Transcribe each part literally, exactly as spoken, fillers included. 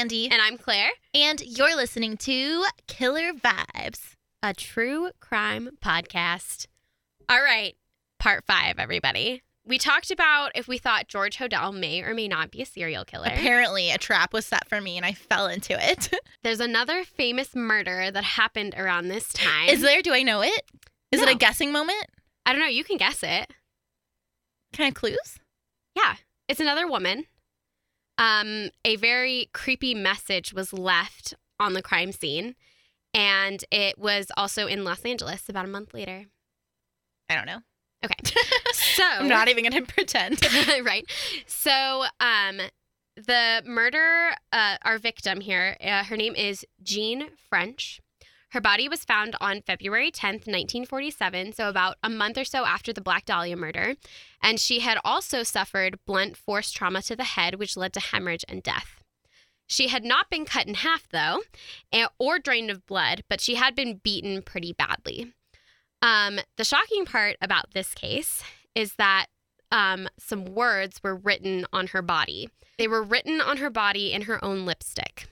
Mandy. And I'm Claire. And you're listening to Killer Vibes, a true crime podcast. All right, part five, everybody. We talked about if we thought George Hodel may or may not be a serial killer. Apparently, a trap was set for me, and I fell into it. There's another famous murder that happened around this time. Is there? Do I know it? Is No. it a guessing moment? I don't know. You can guess it. Can I have clues? Yeah. It's another woman. Um, a very creepy message was left on the crime scene, and it was also in Los Angeles about a month later. I don't know. Okay. So I'm not even going to pretend. Right. So um, the murder, uh, our victim here, uh, her name is Jean French. Her body was found on February tenth, nineteen forty-seven, so about a month or so after the Black Dahlia murder. And she had also suffered blunt force trauma to the head, which led to hemorrhage and death. She had not been cut in half, though, or drained of blood, but she had been beaten pretty badly. Um, the shocking part about this case is that um, some words were written on her body. They were written on her body in her own lipstick.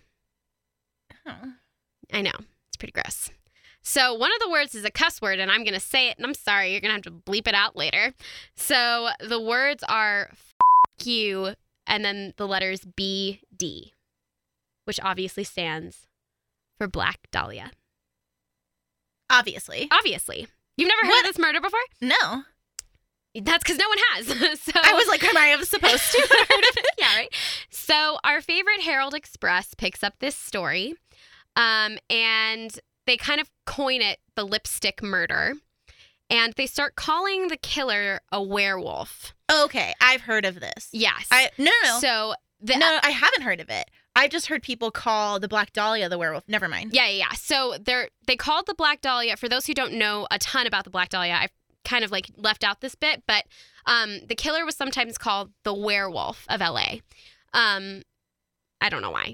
Oh. I know. It's pretty gross. So one of the words is a cuss word, and I'm going to say it, and I'm sorry. You're going to have to bleep it out later. So the words are F you, and then the letters B D, which obviously stands for Black Dahlia. Obviously. Obviously. You've never heard What? of this murder before? No. That's because no one has. So I was like, am I supposed to? Yeah, right. So our favorite Herald Express picks up this story, um, and they kind of coin it the lipstick murder, and they start calling the killer a werewolf. Okay, I've heard of this. Yes. I no, no, no. So the no, no, I haven't heard of it. I've just heard people call the Black Dahlia the werewolf. Never mind. Yeah, yeah, yeah. So they're they called the Black Dahlia. For those who don't know a ton about the Black Dahlia, I've kind of like left out this bit, but um, the killer was sometimes called the werewolf of L A. Um, I don't know why.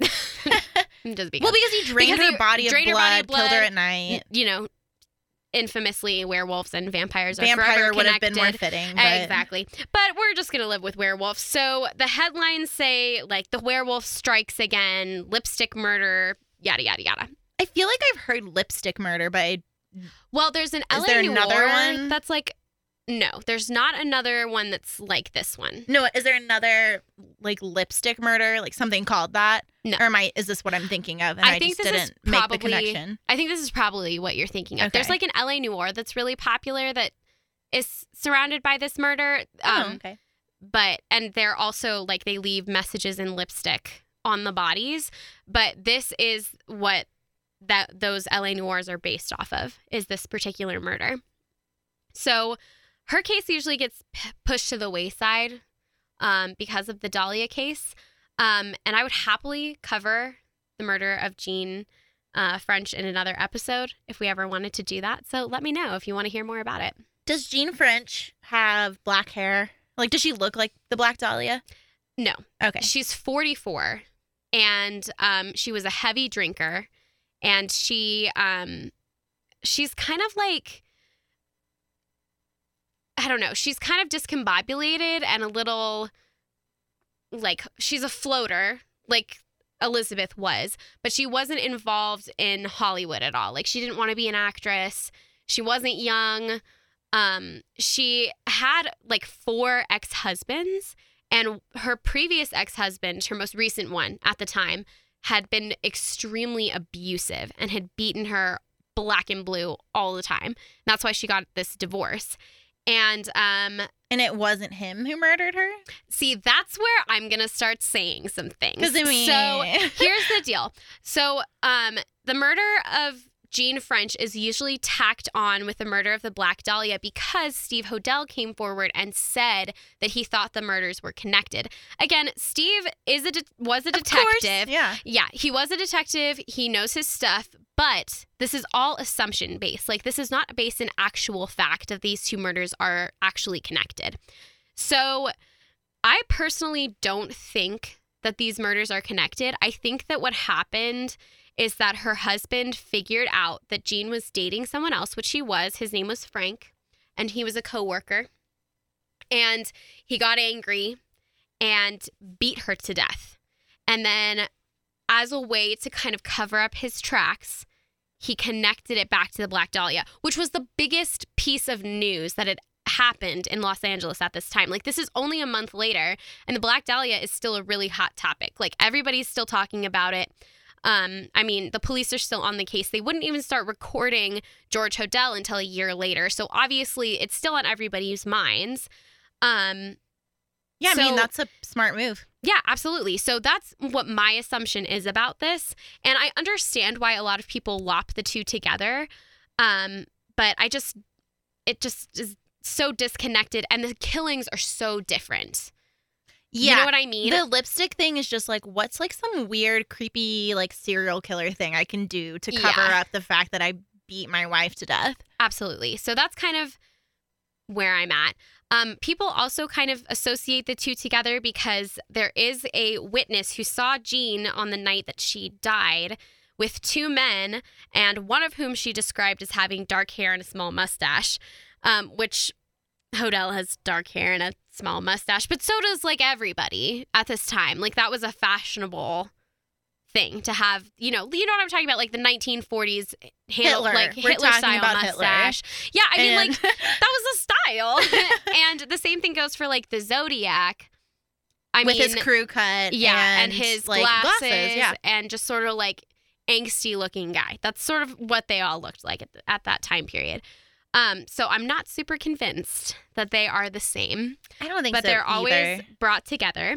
Just because. Well, because he drained Because her he body, drained of her blood, body of blood, killed her at night. You know, infamously, werewolves and vampires are Vampire forever would have been more connected. fitting. But... Exactly. But we're just going to live with werewolves. So the headlines say, like, the werewolf strikes again, lipstick murder, yada, yada, yada. I feel like I've heard lipstick murder, but I... Well, there's an L A Is there Noire another one? that's like, no, there's not another one that's like this one. No, is there another, like, lipstick murder? Like, something called that? No. Or am I, is this what I'm thinking of? And I I, think just this is didn't make the probably- connection. I think this is probably what you're thinking of. Okay. There's like an L A Noire that's really popular that is surrounded by this murder. Um, oh, okay. But, and they're also like, they leave messages in lipstick on the bodies. But this is what that those L A Noirs are based off of, is this particular murder. So her case usually gets p- pushed to the wayside um, because of the Dahlia case. Um, and I would happily cover the murder of Jean uh, French in another episode if we ever wanted to do that. So let me know if you want to hear more about it. Does Jean French have black hair? Like, does she look like the Black Dahlia? No. Okay. She's forty-four, and um, she was a heavy drinker, and she um, she's kind of like, I don't know, she's kind of discombobulated and a little, like, she's a floater, like Elizabeth was, but she wasn't involved in Hollywood at all. Like, she didn't want to be an actress. She wasn't young. Um, she had like four ex-husbands, and her previous ex-husband, her most recent one at the time, had been extremely abusive and had beaten her black and blue all the time. That's why she got this divorce. And um, And it wasn't him who murdered her? see, that's where I'm going to start saying some things. 'Cause, I mean- So here's the deal. So um, the murder of Jean French is usually tacked on with the murder of the Black Dahlia because Steve Hodel came forward and said that he thought the murders were connected. Again, Steve is a de- was a Of course, detective. yeah. Yeah, he was a detective. He knows his stuff, but this is all assumption based. Like, this is not based in actual fact that these two murders are actually connected. So I personally don't think that these murders are connected. I think that what happened is that her husband figured out that Jean was dating someone else, which he was. His name was Frank, and he was a coworker. And he got angry and beat her to death. And then as a way to kind of cover up his tracks, he connected it back to the Black Dahlia, which was the biggest piece of news that had happened in Los Angeles at this time. Like, this is only a month later, and the Black Dahlia is still a really hot topic. Like, everybody's still talking about it. Um, I mean, the police are still on the case. They wouldn't even start recording George Hodel until a year later. So obviously, it's still on everybody's minds. Um, yeah, I so, mean, that's a smart move. Yeah, absolutely. So that's what my assumption is about this. And I understand why a lot of people lop the two together. Um, but I just, it just is so disconnected. And the killings are so different. Yeah. You know what I mean? The lipstick thing is just like, what's like some weird, creepy, like serial killer thing I can do to cover Yeah. up the fact that I beat my wife to death? Absolutely. So that's kind of where I'm at. Um, people also kind of associate the two together because there is a witness who saw Jean on the night that she died with two men, and one of whom she described as having dark hair and a small mustache, um, which Hodel has dark hair and a small mustache, but so does like everybody at this time. Like, that was a fashionable thing to have, you know, you know what I'm talking about, like the nineteen forties handle, Hitler. like We're Hitler talking style about mustache. Yeah, I mean, And- like that was a style. And the same thing goes for like the Zodiac. I With mean, his crew cut. yeah, and, and his like, glasses, Yeah. and just sort of like angsty looking guy. That's sort of what they all looked like at, the, at that time period. Um, so I'm not super convinced that they are the same, I don't think but so they're always either. brought together.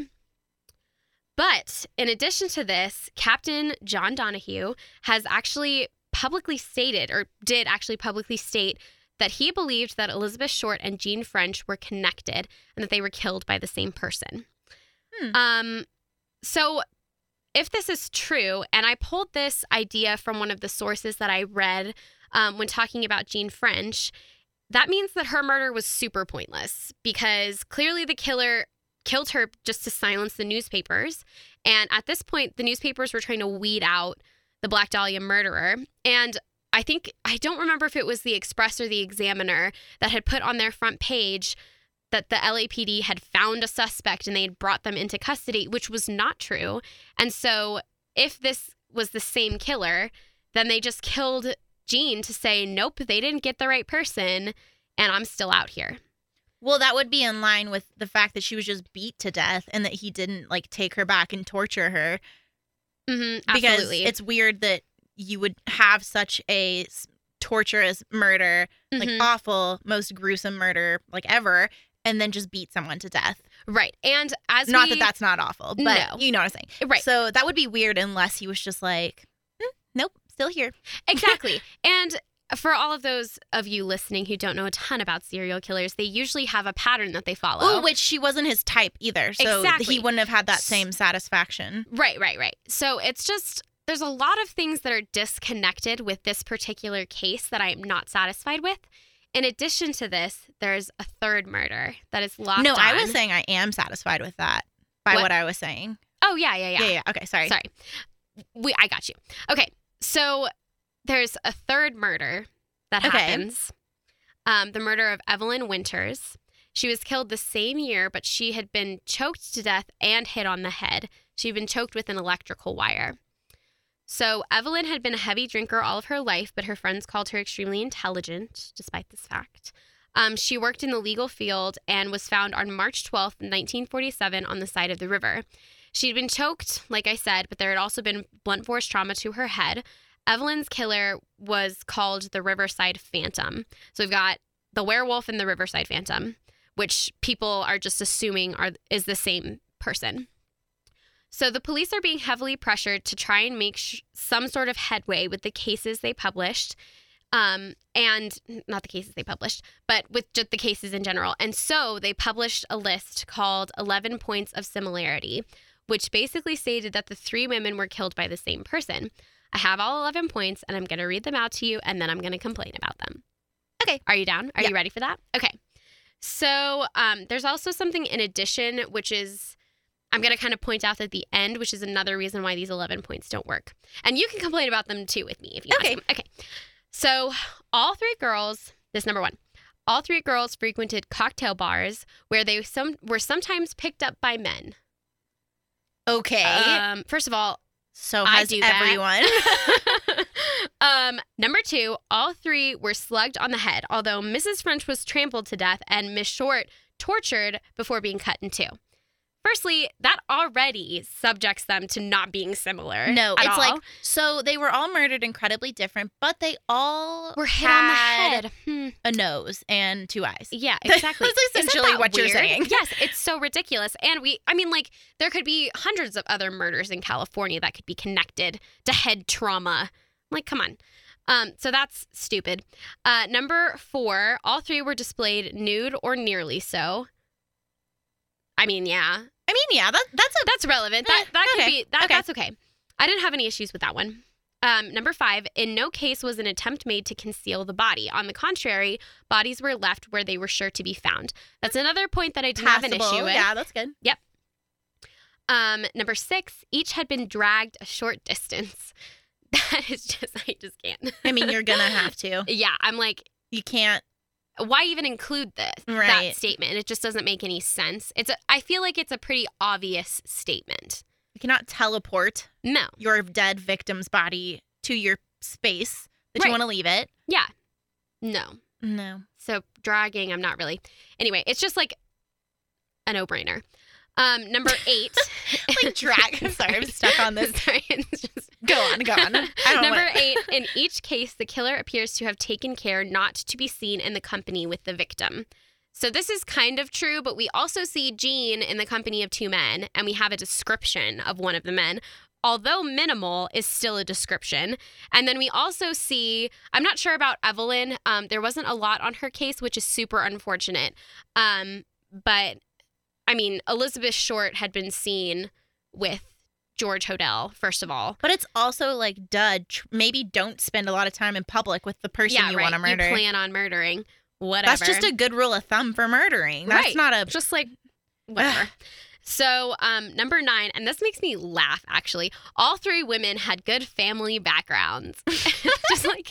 But in addition to this, Captain John Donahue has actually publicly stated, or did actually publicly state, that he believed that Elizabeth Short and Jean French were connected and that they were killed by the same person. Hmm. Um, so if this is true, and I pulled this idea from one of the sources that I read um, when talking about Jean French, that means that her murder was super pointless because clearly the killer killed her just to silence the newspapers. And at this point, the newspapers were trying to weed out the Black Dahlia murderer. And I think, I don't remember if it was the Express or the Examiner that had put on their front page that the L A P D had found a suspect and they had brought them into custody, which was not true. And so if this was the same killer, then they just killed Jean to say, nope, they didn't get the right person and I'm still out here. Well, that would be in line with the fact that she was just beat to death and that he didn't like take her back and torture her. Mm-hmm, Because absolutely. it's weird that you would have such a s- torturous murder, like Mhm. awful, most gruesome murder like ever, and then just beat someone to death. Right. And as Not we, that that's not awful, but No. you know what I'm saying. Right. So that would be weird unless he was just like, "Hmm, nope, still here. Exactly. And for all of those of you listening who don't know a ton about serial killers, they usually have a pattern that they follow. Oh, which she wasn't his type either. So Exactly. he wouldn't have had that same satisfaction. Right, right, right. So it's just, there's a lot of things that are disconnected with this particular case that I'm not satisfied with. In addition to this, there's a third murder that is locked No, on. I was saying I am satisfied with that by What? what, I was saying. Oh, yeah, yeah, yeah. Yeah, yeah. Okay, sorry. Sorry. We, I got you. Okay, so there's a third murder that Okay. happens. Um, the murder of Evelyn Winters. She was killed the same year, but she had been choked to death and hit on the head. She'd been choked with an electrical wire. So Evelyn had been a heavy drinker all of her life, but her friends called her extremely intelligent, despite this fact. Um, she worked in the legal field and was found on March twelfth, nineteen forty-seven, on the side of the river. She'd been choked, like I said, but there had also been blunt force trauma to her head. Evelyn's killer was called the Riverside Phantom. So we've got the werewolf and the Riverside Phantom, which people are just assuming are is the same person. So the police are being heavily pressured to try and make sh- some sort of headway with the cases they published. Um, and not the cases they published, but with just the cases in general. And so they published a list called eleven Points of Similarity, which basically stated that the three women were killed by the same person. I have all eleven points, and I'm going to read them out to you, and then I'm going to complain about them. Okay. Are you down? Are Yeah. you ready for that? Okay. So um, there's also something in addition, which is, I'm going to kind of point out at the end, which is another reason why these eleven points don't work. And you can complain about them, too, with me if you Okay. want to. Okay. So all three girls, this number one, all three girls frequented cocktail bars where they some were sometimes picked up by men. Okay. Um, first of all, So I has do that. everyone. um, number two, all three were slugged on the head, although Missus French was trampled to death and Miss Short tortured before being cut in two. Firstly, that already subjects them to not being similar. No, at it's all. like, so they were all murdered incredibly different, but they all We're hit had on the head. Hmm. a nose and two eyes. Yeah, exactly. That's Isn't essentially that what you're weird? saying. Yes, it's so ridiculous. And we, I mean, like, there could be hundreds of other murders in California that could be connected to head trauma. Like, come on. Um, so that's stupid. Uh, number four, all three were displayed nude or nearly so. I mean, yeah. I mean, yeah, that, that's a... That's relevant. That Eh, that could okay, be that, okay. That's okay. I didn't have any issues with that one. Um, number five, in no case was an attempt made to conceal the body. On the contrary, bodies were left where they were sure to be found. That's another point that I didn't have an passable. issue with. Yeah, that's good. Um, number six, each had been dragged a short distance. That is just, I just can't. I mean, you're going to have to. Yeah, I'm like, You can't... why even include this Right. that statement? It just doesn't make any sense. It's a, I feel like it's a pretty obvious statement. You cannot teleport No. your dead victim's body to your space that Right. you want to leave it. Yeah. No. No. So dragging, I'm not really. Anyway, it's just like a no-brainer. Um, number eight. Like drag. I'm sorry, I'm stuck on this. Sorry, it's just... Go on, go on. I don't Number want... eight. In each case, the killer appears to have taken care not to be seen in the company with the victim. So this is kind of true, but we also see Jean in the company of two men, and we have a description of one of the men. Although minimal, is still a description. And then we also see, I'm not sure about Evelyn. Um, there wasn't a lot on her case, which is super unfortunate. Um, but, I mean, Elizabeth Short had been seen with George Hodel, first of all. But it's also like, duh, tr- maybe don't spend a lot of time in public with the person yeah, you right. want to murder. You plan on murdering. Whatever. That's just a good rule of thumb for murdering. That's Right. not a... Just like, whatever. So, um, number nine, and this makes me laugh, actually. All three women had good family backgrounds. Just like...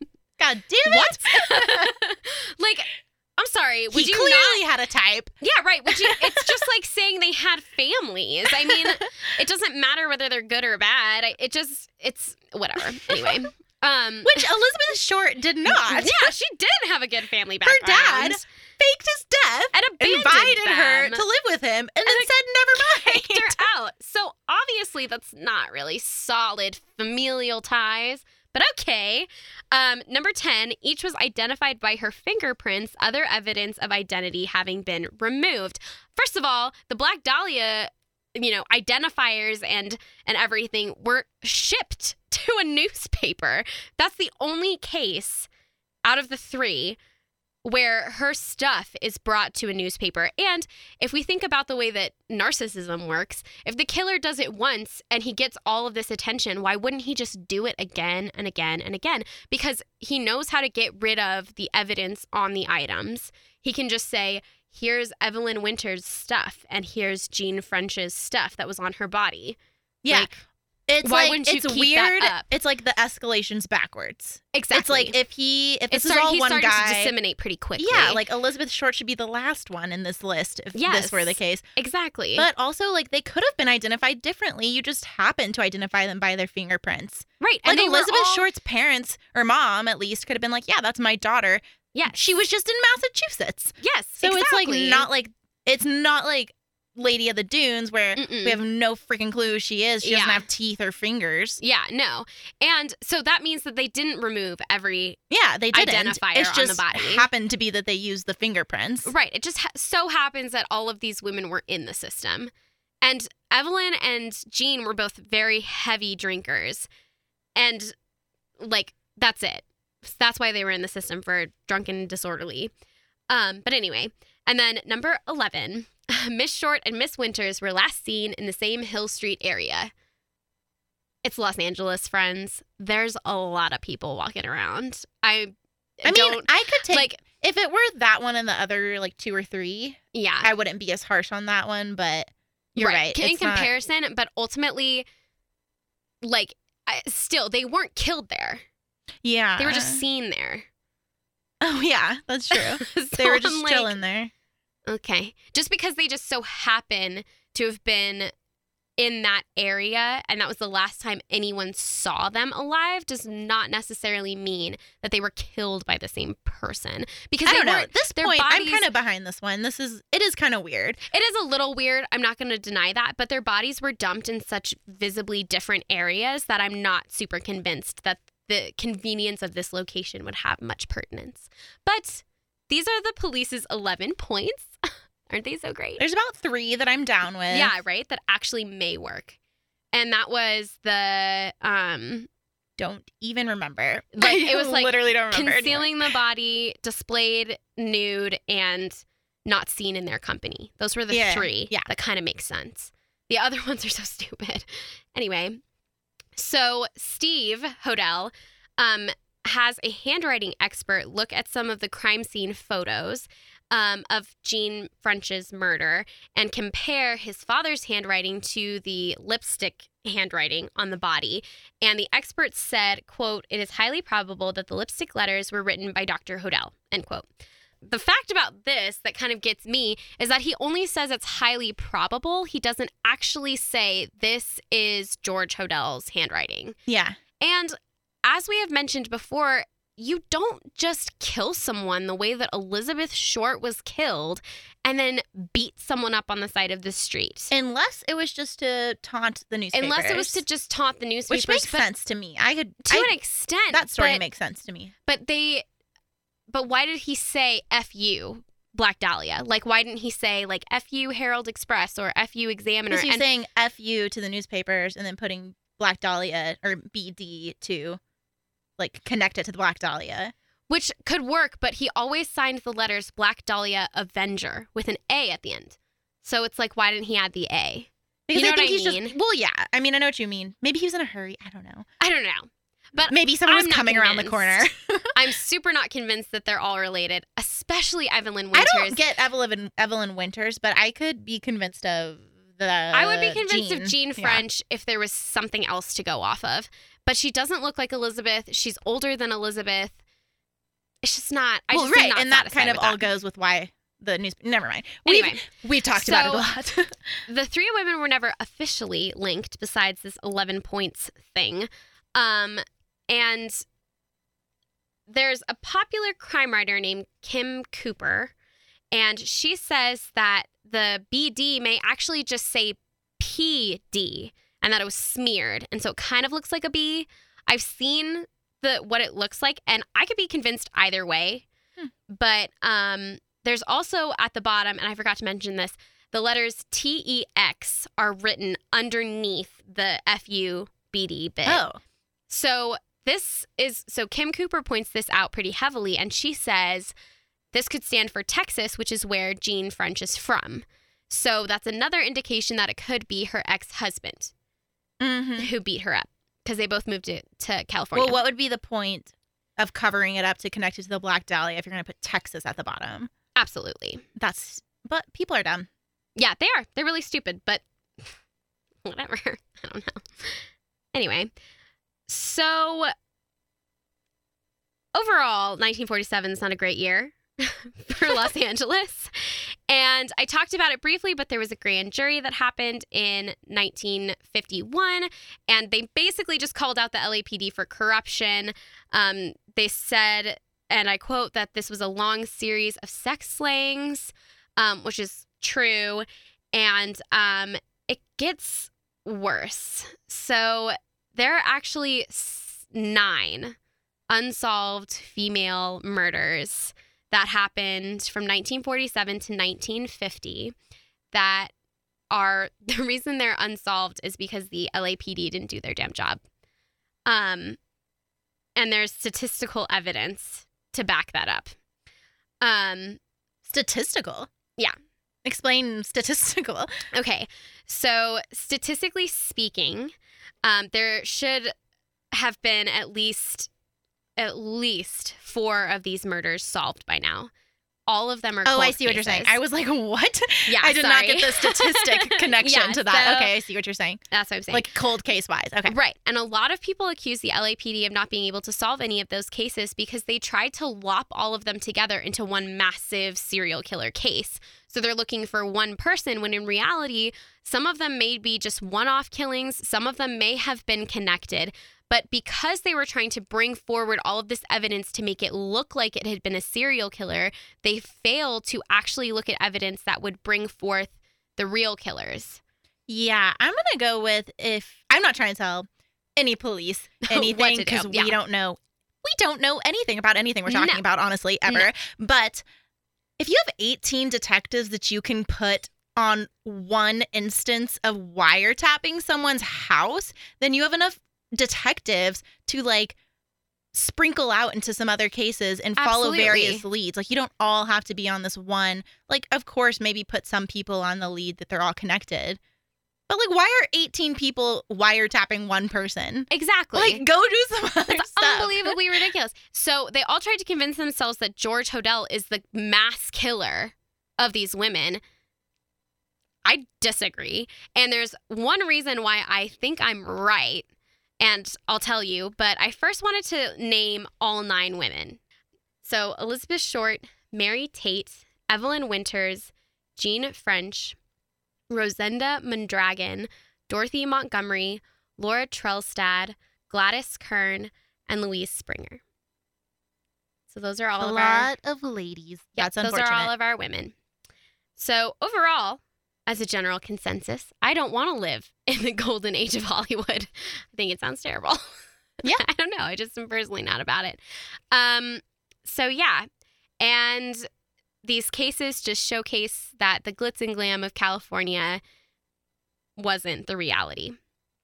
God damn it! What? Like, I'm sorry. Would he you clearly not? had a type. Yeah, right. Would you? It's just like saying they had families. I mean, it doesn't matter whether they're good or bad. I- It just, it's whatever. Anyway, um, Which Elizabeth Short did not. yeah, she did have a good family Her background. dad faked his death, and abandoned invited them. her to live with him, and, then then said never kicked mind. her out. So obviously that's not really solid familial ties. But okay. Um, number ten, each was identified by her fingerprints, other evidence of identity having been removed. First of all, the Black Dahlia, you know, identifiers and and everything were shipped to a newspaper. That's the only case out of the three where her stuff is brought to a newspaper. And if we think about the way that narcissism works, if the killer does it once and he gets all of this attention, why wouldn't he just do it again and again and again? Because he knows how to get rid of the evidence on the items. He can just say, here's Evelyn Winter's stuff and here's Jean French's stuff that was on her body. Yeah. Like, It's why like, wouldn't you it's keep that weird. up? It's like the escalation's backwards. exactly. It's like if he, if this It's is start- all he's one starting guy. to disseminate pretty quickly. Yeah, like Elizabeth Short should be the last one in this list if Yes. this were the case. exactly. But also, like, they could have been identified differently. You just happened to identify them by their fingerprints. right. Like, And they were Elizabeth all- Short's parents, or mom at least, could have been like, yeah, that's my daughter. Yes. She was just in Massachusetts. Yes. So exactly. it's like not like, it's not like Lady of the Dunes where Mm-mm. we have no freaking clue who she is. She doesn't Yeah. have teeth or fingers. Yeah, no. And so that means that they didn't remove every. Yeah, they didn't. Identifier It's on the just body. happened to be that they used the fingerprints. Right. It just ha- so happens that all of these women were in the system. And Evelyn and Jean were both very heavy drinkers. And, like, that's it. That's why they were in the system for drunken and disorderly. Um, but anyway. And then number eleven, Miss Short and Miss Winters were last seen in the same Hill Street area. It's Los Angeles, friends. There's a lot of people walking around. I, I mean, don't I could take, like. if it were that one and the other, like, two or three, Yeah, I wouldn't be as harsh on that one, but you're right. In It's not- comparison, but ultimately, like, I, still, they weren't killed there. yeah. They were just seen there. Oh, yeah, that's true. So They were just I'm like, chilling there. okay, just because they just so happen to have been in that area and that was the last time anyone saw them alive does not necessarily mean that they were killed by the same person. Because I they don't know. weren't- At this their point, I'm bodies- kind of behind this one. This is it is kind of weird. It is a little weird. I'm not going to deny that. But their bodies were dumped in such visibly different areas that I'm not super convinced that the convenience of this location would have much pertinence. But these are the police's eleven points. Aren't they so great? There's about three that I'm down with. Yeah, right? That actually may work. And that was the um Don't even remember. Like, it was like literally don't remember. concealing the body, displayed nude, and not seen in their company. Those were the Yeah, three yeah. that kind of make sense. The other ones are so stupid. Anyway, so Steve Hodel um, has a handwriting expert look at some of the crime scene photos um, of Jean French's murder and compare his father's handwriting to the lipstick handwriting on the body. And the expert said, quote, "It is highly probable that the lipstick letters were written by Doctor Hodel," end quote. The fact about this that kind of gets me is that he only says it's highly probable. He doesn't actually say this is George Hodel's handwriting. Yeah. And as we have mentioned before, you don't just kill someone the way that Elizabeth Short was killed and then beat someone up on the side of the street. Unless it was just to taunt the newspapers. Unless it was to just taunt the newspapers. Which makes but sense to me. I could to I, an extent. that story but, makes sense to me. But they but why did he say F you, Black Dahlia? Like, why didn't he say, like, F you, Herald Express, or F you, Examiner? Because he's And saying F you to the newspapers and then putting Black Dahlia or B D to like connect it to the Black Dahlia. which could work, but he always signed the letters Black Dahlia Avenger with an A at the end. So it's like, why didn't he add the A? Because You know I think what I he's mean? just well, yeah. I mean, I know what you mean. Maybe he was in a hurry. I don't know. I don't know. But Maybe someone I'm was not coming around the corner. convinced. I'm super not convinced that they're all related, especially Evelyn I Winters. don't get Evelyn Evelyn Winters, but I could be convinced of the. I would be convinced of Jean Yeah. French if there was something else to go off of. But she doesn't look like Elizabeth. She's older than Elizabeth. It's just not. I Well, just am right, not and that satisfied kind of with all that. goes with why the news. Never mind. Anyway, we've, we've talked about it a so- lot. The three women were never officially linked besides this eleven points thing. Um, and there's a popular crime writer named Kim Cooper, and she says that the B D may actually just say P D and that it was smeared. And so it kind of looks like a B. I've seen the what it looks like, and I could be convinced either way. Hmm. But um, there's also at the bottom, and I forgot to mention this, the letters T E X are written underneath the F U B D bit. Oh, So this is, so Kim Cooper points this out pretty heavily, and she says this could stand for Texas, which is where Jean French is from. So that's another indication that it could be her ex-husband mm-hmm. who beat her up because they both moved to, to California. Well, what would be the point of covering it up to connect it to the Black Dahlia if you're going to put Texas at the bottom? Absolutely. That's, but people are dumb. Yeah, they are. They're really stupid, but whatever. I don't know. Anyway, so overall, nineteen forty-seven is not a great year for Los Angeles. And I talked about it briefly, but there was a grand jury that happened in nineteen fifty-one, and they basically just called out the L A P D for corruption. Um, they said, and I quote, that this was a long series of sex slayings, um, which is true, and um, it gets worse. So there are actually s- nine unsolved female murders that happened from nineteen forty-seven to nineteen fifty that are, the reason they're unsolved is because the L A P D didn't do their damn job. Um, and there's statistical evidence to back that up. Um, Statistical? Yeah. Explain statistical. Okay, so statistically speaking, um, there should have been at least at least four of these murders solved by now. all of them are Oh, cold I see what you're saying. cases. I was like, what? Yeah, I did sorry. not get the statistic connection Yeah, to that. so- Okay, I see what you're saying. That's what I'm saying. Like cold case wise. Okay. Right. And a lot of people accuse the L A P D of not being able to solve any of those cases because they tried to lop all of them together into one massive serial killer case. So they're looking for one person when in reality, some of them may be just one-off killings. Some of them may have been connected. But because they were trying to bring forward all of this evidence to make it look like it had been a serial killer, they failed to actually look at evidence that would bring forth the real killers. Yeah, I'm going to go with if I'm not trying to tell any police What anything to do, because yeah. we don't know. We don't know anything about anything we're talking No. about, honestly, ever. No. But if you have eighteen detectives that you can put on one instance of wiretapping someone's house, then you have enough detectives to like sprinkle out into some other cases and follow Absolutely. various leads. Like you don't all have to be on this one. Like, of course, maybe put some people on the lead that they're all connected. But like, why are eighteen people wiretapping one person? Exactly. Like, go do some other It's stuff. unbelievably ridiculous. So they all tried to convince themselves that George Hodel is the mass killer of these women. I disagree. And there's one reason why I think I'm right, and I'll tell you, but I first wanted to name all nine women. So Elizabeth Short, Mary Tate, Evelyn Winters, Jean French, Rosenda Mondragon, Dorothy Montgomery, Laura Trelstad, Gladys Kern, and Louise Springer. So those are all a of our lot of ladies. yeah, That's those unfortunate. are all of our women. So overall, as a general consensus, I don't want to live in the golden age of Hollywood. I think it sounds terrible. Yeah. I don't know. I just am personally not about it. Um, so yeah. And these cases just showcase that the glitz and glam of California wasn't the reality.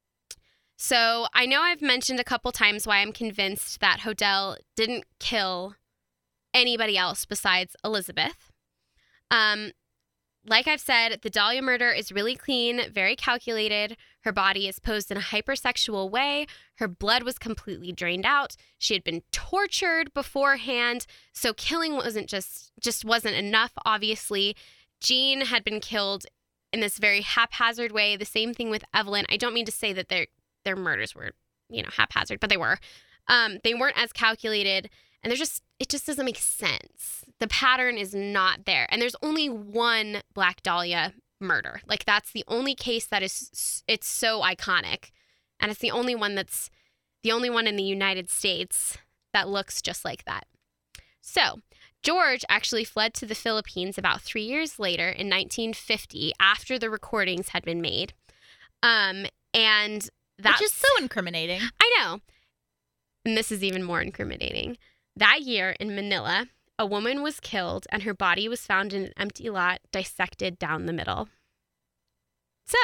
So I know I've mentioned a couple times why I'm convinced that Hodel didn't kill anybody else besides Elizabeth. Um, like I've said, the Dahlia murder is really clean, very calculated. Her body is posed in a hypersexual way. Her blood was completely drained out. She had been tortured beforehand, so killing wasn't just just wasn't enough, obviously. Jean had been killed in this very haphazard way. The same thing with Evelyn. I don't mean to say that their their murders were, you know, haphazard, but they were. Um, they weren't as calculated, and they're just it just doesn't make sense. The pattern is not there, and there's only one Black Dahlia murder. Like that's the only case that is it's so iconic, and it's the only one that's the only one in the United States that looks just like that. So George actually fled to the Philippines about three years later in nineteen fifty after the recordings had been made. Um, and that's Which is so incriminating. I know. And this is even more incriminating. That year in Manila, a woman was killed and her body was found in an empty lot, dissected down the middle. So,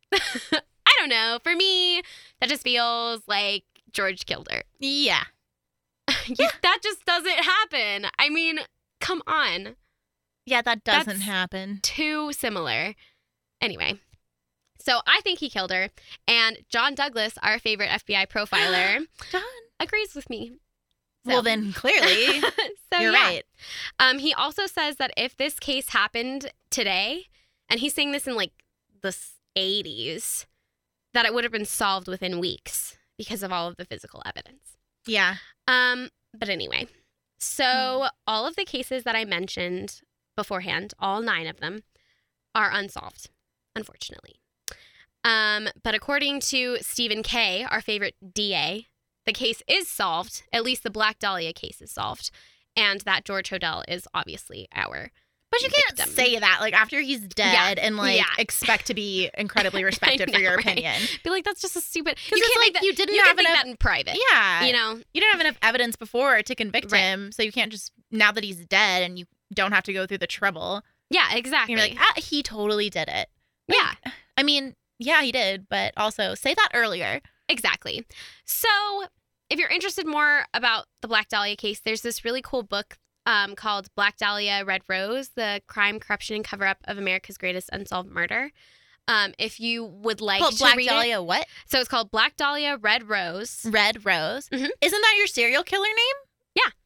I don't know. For me, that just feels like George killed her. Yeah. You- that just doesn't happen. I mean, come on. Yeah, that doesn't That's- happen. Too similar. Anyway, so I think he killed her. And John Douglas, our favorite F B I profiler, John. agrees with me. So- Well, then clearly so, you're yeah. right. Um, he also says that if this case happened today, and he's saying this in like the s- eighties, that it would have been solved within weeks because of all of the physical evidence. Yeah. Um, but anyway, so all of the cases that I mentioned beforehand, all nine of them, are unsolved, unfortunately. Um, but according to Stephen Kay, our favorite D A, the case is solved. At least the Black Dahlia case is solved. And that George Hodel is obviously our But you can't victim. say that, like, after he's dead and, like, Yeah. expect to be incredibly respected know, for your right? opinion. Be like, that's just a stupid... Because it's can't like make that, you didn't you have can think enough... that in private. Yeah. You know? You didn't have enough evidence before to convict Right. him, so you can't just, now that he's dead and you don't have to go through the trouble, Yeah, exactly. you're like, ah, he totally did it. Like, yeah. I mean, yeah, he did, but also say that earlier. Exactly. So, if you're interested more about the Black Dahlia case, there's this really cool book um, called Black Dahlia Red Rose, The Crime, Corruption, and Cover-Up of America's Greatest Unsolved Murder. Um, if you would like Called to Black read Dahlia it. what? So, it's called Black Dahlia Red Rose. Red Rose. Mhm. Isn't that your serial killer name? Yeah.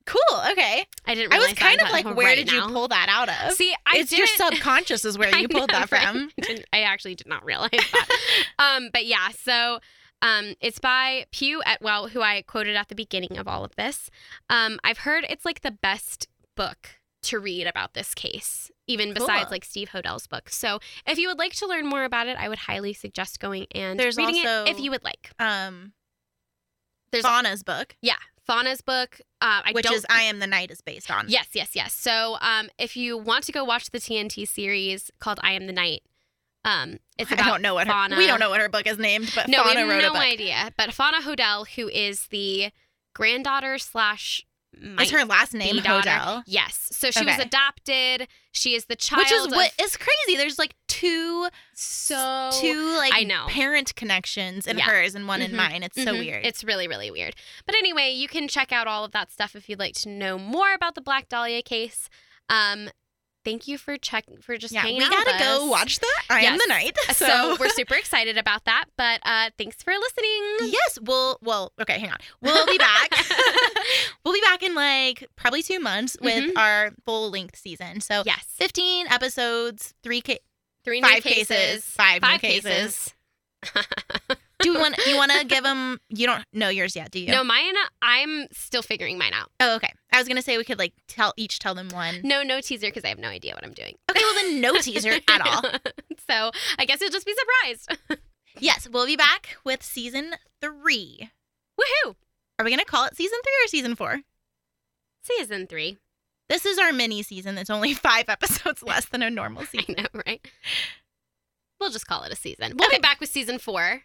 Cool. Okay. I didn't I realize was kind that of like, until where right did now. you pull that out of? See, I it's your didn't- subconscious is where I you pulled know, that right? from. I didn't- I actually did not realize that. um, but yeah, so um, it's by Pugh Etwell, who I quoted at the beginning of all of this. Um, I've heard it's like the best book to read about this case, even Cool. besides like Steve Hodell's book. So if you would like to learn more about it, I would highly suggest going and There's reading also- it if you would like. Um, There's Fauna's book, yeah, Fauna's book. Uh, I which don't is I Am the Night is based on. Yes, yes, yes. So um, if you want to go watch the T N T series called I Am the Night, um, it's about I don't know what Fauna. her, we don't know what her book is named, but No, Fauna we wrote have a no book. idea. But Fauna Hodell, who is the granddaughter slash Is her last name daughter. Hodell? Yes. So she was Okay. adopted. She is the child Which is of what is crazy. There's like two, so two like I know. parent connections in Yeah. hers and one in Mhm. mine. It's so Mhm. weird. It's really, really weird. But anyway, you can check out all of that stuff if you'd like to know more about the Black Dahlia case. Um, thank you for check for just yeah, hanging we out gotta with go us. watch that. I Am Yes. the Night. So, So, we're super excited about that. But uh, thanks for listening. yes, we'll well, okay, hang on. We'll be back. we'll be back in like probably two months with Mhm. our full length season. So Yes. fifteen episodes, three ca- Three five new cases. cases, five new cases. Do we want you want to give them? You don't know yours yet, do you? No, mine, I'm still figuring mine out. Oh, okay. I was gonna say we could like tell each tell them one. No, no teaser because I have no idea what I'm doing. Okay, well then no teaser at all. So I guess you'll just be surprised. Yes, we'll be back with season three. Woohoo! Are we gonna call it season three or season four? Season three. This is our mini season. That's only five episodes less than a normal I season. know, right? We'll just call it a season. We'll Okay. be back with season four.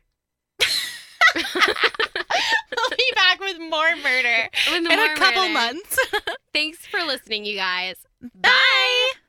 We'll be back with more murder With in more a couple murder. months. Thanks for listening, you guys. Bye.